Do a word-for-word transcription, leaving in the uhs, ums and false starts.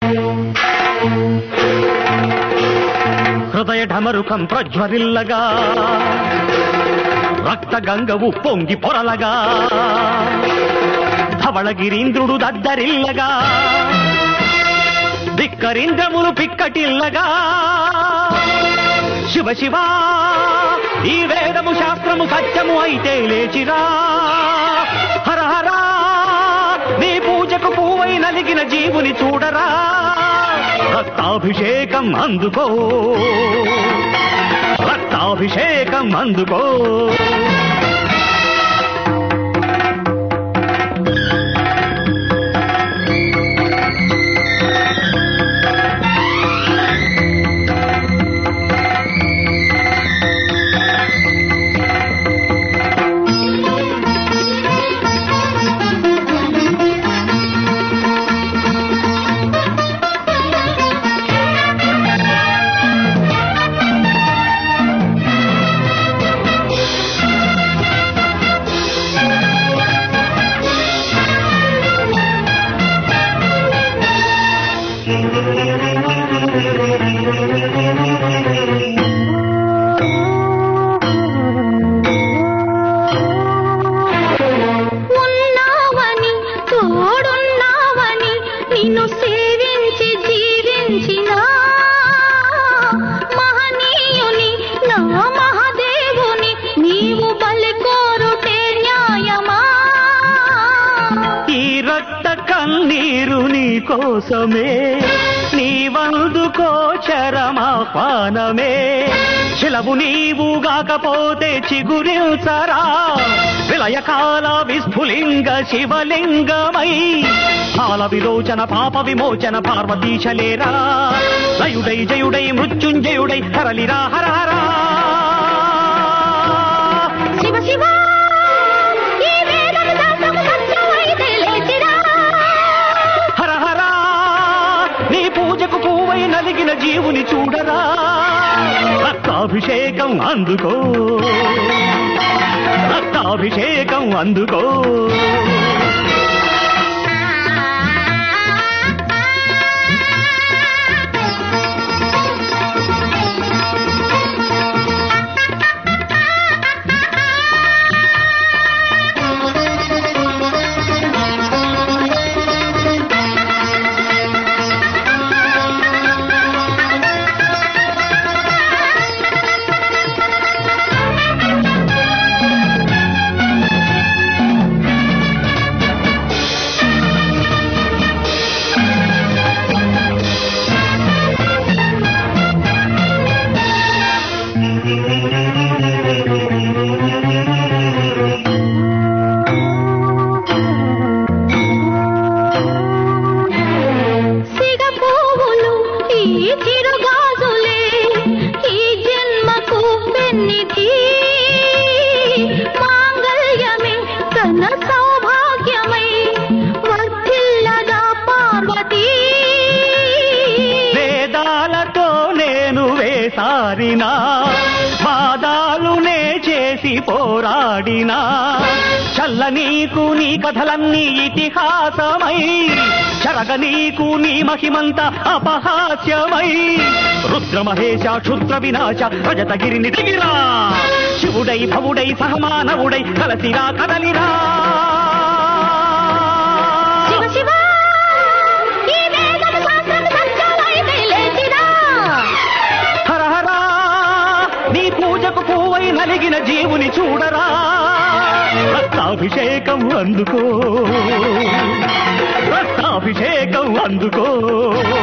హృదయ ఢమరుకం ప్రజ్వరిల్లగా రక్త గంగవు పొంగి పొరలగా ధవళగిరీంద్రుడు దద్దరిల్లగా దిక్కరింద్రములు పిక్కటిల్లగా శివ శివ ఈ వేదము శాస్త్రము సత్యము అయితే లేచిరా హర హర నీ పూజకు పూవై నలిగిన జీవుని చూడరా రక్తాభిషేకం అందుకో రక్తాభిషేకం అందుకో ఉన్నావని తోడున్నావని నిన్ను సేవించి జీవించిన మహనీయుని నా మహాదేవుని నీవు బలి కోరుటే న్యాయమా ఈ రక్త కన్నీరు నీ కోసమే నీవందుకో చరమాపానమే శిలవు నీవు గాకపోతే చిగురించరా విలయకాల విస్ఫులింగ శివలింగమై పాల విలోచన పాప విమోచన పార్వతీశలేరా లయుడై జయుడై మృత్యుంజయుడై హరలిరా హర హర శివ శివ ఈ వేదము శాస్త్రము సత్యమైతే లేచిరా హర హర నీ పూజకు పూవై నలిగిన జీవుని చూడరా రక్తాభిషేకం అందుకో రక్తాభిషేకం అందుకో సారినా బాధాలునే చేసి పోరాడినా చల్ల నీకు నీ కథలన్నీ ఇతిహాసమై జరగ నీకు నీ మహిమంత అపహాస్యమై రుద్రమహేశ క్షుద్ర వినాశ రజతగిరిని దిగిరా శివుడై భవుడై సహమానవుడై కలసిరా కదలిరా నలిగిన జీవుని చూడరా రక్తాభిషేకం అందుకో రక్తాభిషేకం అందుకో